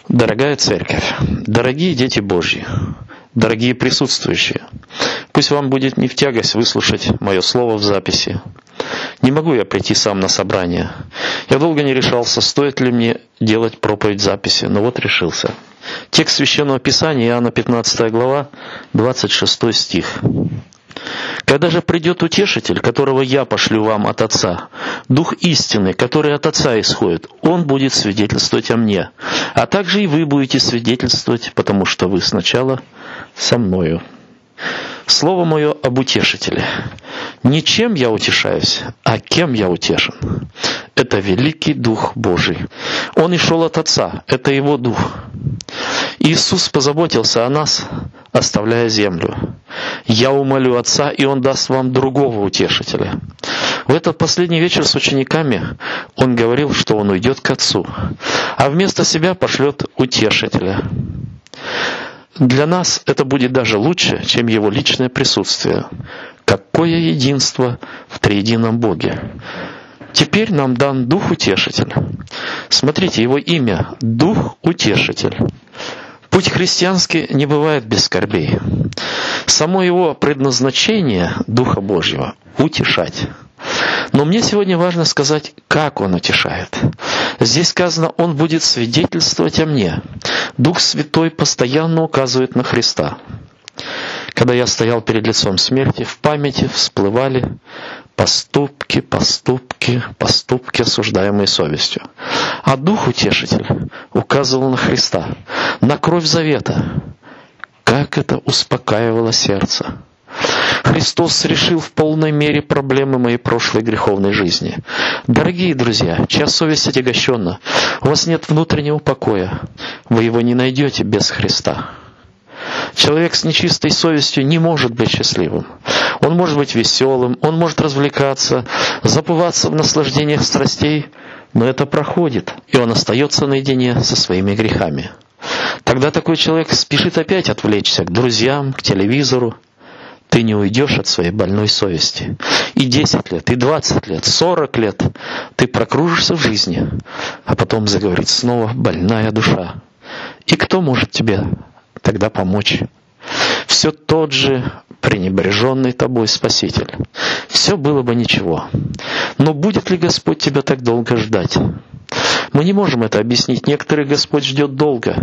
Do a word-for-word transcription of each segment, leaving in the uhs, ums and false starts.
Дорогая Церковь, дорогие дети Божьи, дорогие присутствующие, пусть вам будет не в тягость выслушать мое слово в записи. Не могу я прийти сам на собрание. Я долго не решался, стоит ли мне делать проповедь в записи, но вот решился. Текст Священного Писания, Иоанна пятнадцатая глава, двадцать шестой стих. «Когда же придет Утешитель, которого я пошлю вам от Отца, Дух истины, который от Отца исходит, Он будет свидетельствовать о Мне, а также и вы будете свидетельствовать, потому что вы сначала со Мною». Слово мое об Утешителе. Не чем я утешаюсь, а кем я утешен. Это великий Дух Божий. Он и шел от Отца, это Его Дух. Иисус позаботился о нас, оставляя землю. «Я умолю Отца, и Он даст вам другого утешителя». В этот последний вечер с учениками Он говорил, что Он уйдет к Отцу, а вместо себя пошлет утешителя. Для нас это будет даже лучше, чем Его личное присутствие. Какое единство в триедином Боге! Теперь нам дан Дух Утешитель. Смотрите, Его имя — Дух Утешитель. Путь христианский не бывает без скорбей. Само его предназначение, Духа Божьего, — утешать. Но мне сегодня важно сказать, как Он утешает. Здесь сказано, Он будет свидетельствовать о Мне. Дух Святой постоянно указывает на Христа. Когда я стоял перед лицом смерти, в памяти всплывали поступки, поступки, поступки, осуждаемые совестью. А Дух Утешитель указывал на Христа, на кровь завета. Как это успокаивало сердце! Христос решил в полной мере проблемы моей прошлой греховной жизни. Дорогие друзья, чья совесть отягощена, у вас нет внутреннего покоя, вы его не найдете без Христа. Человек с нечистой совестью не может быть счастливым. Он может быть веселым, он может развлекаться, забываться в наслаждениях страстей, но это проходит, и он остается наедине со своими грехами. Тогда такой человек спешит опять отвлечься к друзьям, к телевизору. Ты не уйдешь от своей больной совести. И десять лет, и двадцать лет, сорок лет ты прокружишься в жизни, а потом заговорит снова больная душа. И кто может тебе тогда помочь? Все тот же пренебреженный тобой Спаситель. Все было бы ничего. Но будет ли Господь тебя так долго ждать? Мы не можем это объяснить. Некоторых Господь ждет долго,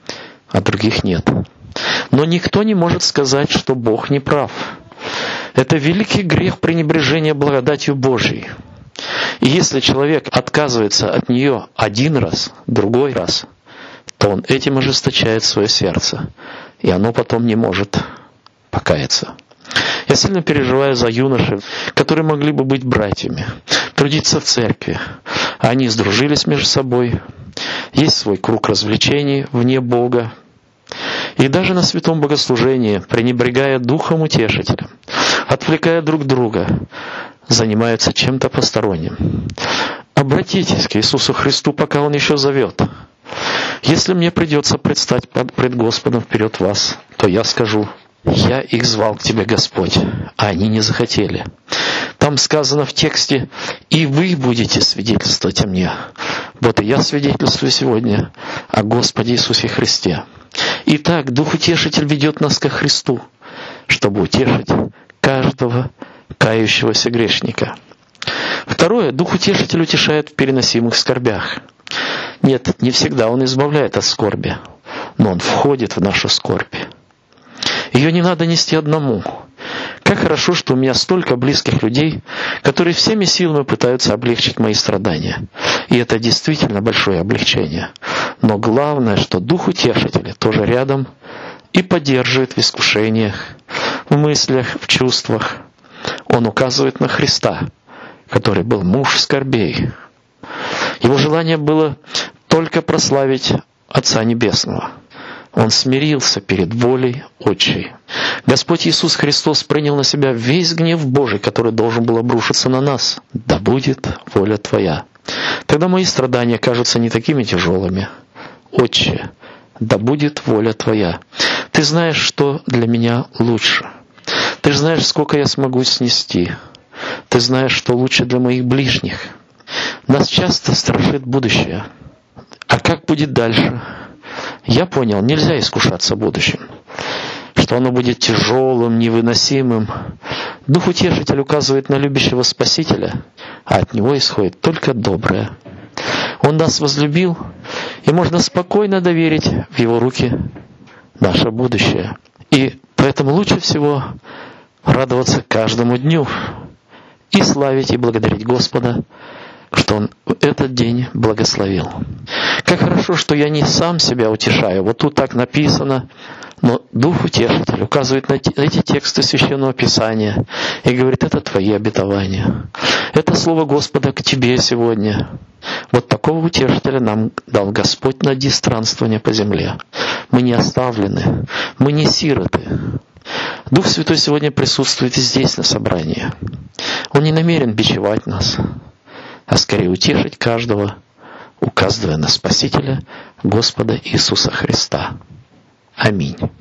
а других нет. Но никто не может сказать, что Бог не прав. Это великий грех пренебрежения благодатью Божией. И если человек отказывается от нее один раз, другой раз, то он этим ожесточает свое сердце, и оно потом не может покаяться. Я сильно переживаю за юношей, которые могли бы быть братьями, трудиться в церкви. Они сдружились между собой, есть свой круг развлечений вне Бога. И даже на святом богослужении, пренебрегая Духом Утешителем, отвлекая друг друга, занимаются чем-то посторонним. Обратитесь к Иисусу Христу, пока Он еще зовет. Если мне придется предстать пред Господом вперед вас, то я скажу: «Я их звал к Тебе, Господь, а они не захотели». Там сказано в тексте: «И вы будете свидетельствовать о Мне». Вот и я свидетельствую сегодня о Господе Иисусе Христе. Итак, Дух Утешитель ведет нас ко Христу, чтобы утешить каждого кающегося грешника. Второе, Дух Утешитель утешает в переносимых скорбях. Нет, не всегда Он избавляет от скорби, но Он входит в нашу скорбь. Ее не надо нести одному. Как хорошо, что у меня столько близких людей, которые всеми силами пытаются облегчить мои страдания. И это действительно большое облегчение. Но главное, что Дух Утешителя тоже рядом и поддерживает в искушениях, в мыслях, в чувствах. Он указывает на Христа, который был муж скорбей. Его желание было только прославить Отца Небесного. Он смирился перед волей Отчей. Господь Иисус Христос принял на себя весь гнев Божий, который должен был обрушиться на нас. Да будет воля Твоя. Тогда мои страдания кажутся не такими тяжелыми. Отче, да будет воля Твоя. Ты знаешь, что для меня лучше. Ты знаешь, сколько я смогу снести. Ты знаешь, что лучше для моих ближних. Нас часто страшит будущее. А как будет дальше? Я понял, нельзя искушаться будущим, что оно будет тяжелым, невыносимым. Дух Утешитель указывает на любящего Спасителя, а от Него исходит только доброе. Он нас возлюбил, и можно спокойно доверить в Его руки наше будущее. И поэтому лучше всего радоваться каждому дню и славить и благодарить Господа, что Он этот день благословил. Как хорошо, что я не сам себя утешаю. Вот тут так написано, но Дух Утешитель указывает на эти тексты Священного Писания и говорит, это твои обетования. Это Слово Господа к тебе сегодня. Вот такого Утешителя нам дал Господь на дни странствования по земле. Мы не оставлены, мы не сироты. Дух Святой сегодня присутствует и здесь, на собрании. Он не намерен бичевать нас, а скорее утешить каждого, указывая на Спасителя Господа Иисуса Христа. Аминь.